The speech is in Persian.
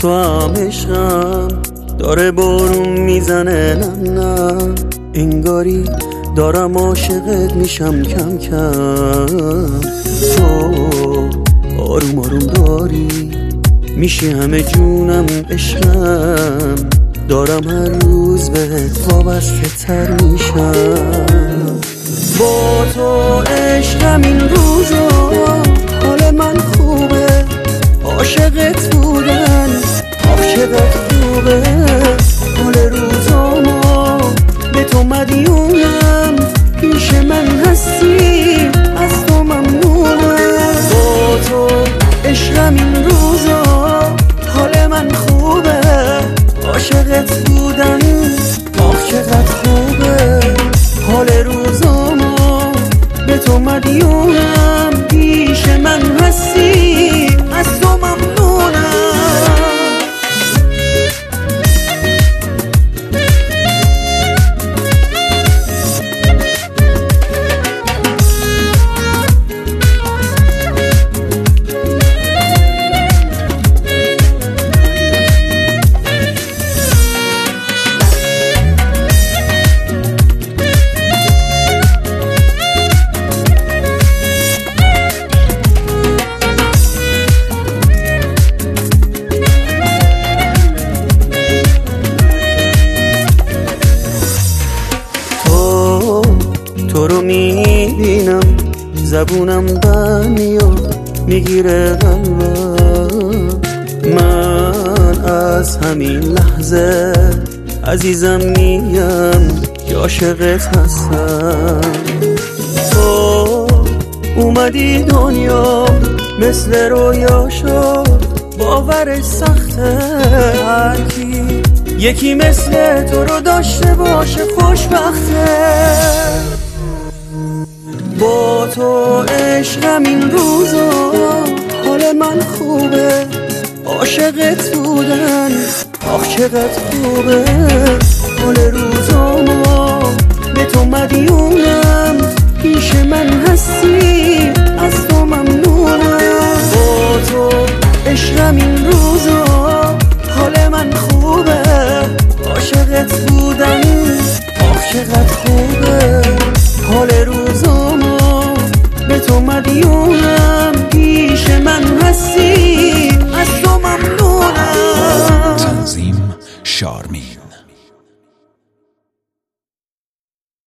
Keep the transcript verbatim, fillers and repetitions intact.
تو هم عشقم داره بارون میزنه، نه نه انگاری دارم عاشقت میشم کم کم. تو آروم آروم داری میشی همه جونم، عشقم دارم هر روز بهت وابسته تر میشم. با تو عشقم این روزا حال من خوبه، عاشقت بودن آخ چقدر خوبه. حال روزامو به تو مدیونم، پیش من هستی از تو ممنونم. با تو عشقم این روزا حال من خوبه، عاشقت بودن آخ چقدر خوبه. حال روزامو به تو مدیونم، پیش من هستی از تو ممنونم. تو رو میبینم زبونم بند میاد میگیره قلبم. من از همین لحظه عزیزم میگم که عاشقت هستم. تو اومدی دنیا مثل رویا شد، باورش سخته هرکی یکی مثل تو رو داشته باشه خوشبخته. با تو عشقم این روزا حال من خوبه، عاشقت بودن آخ چقدر خوبه. حال روزامو به تو مدیونم، پیش من هستی از تو ممنونم. با تو عشقم این روزا حال من خوبه،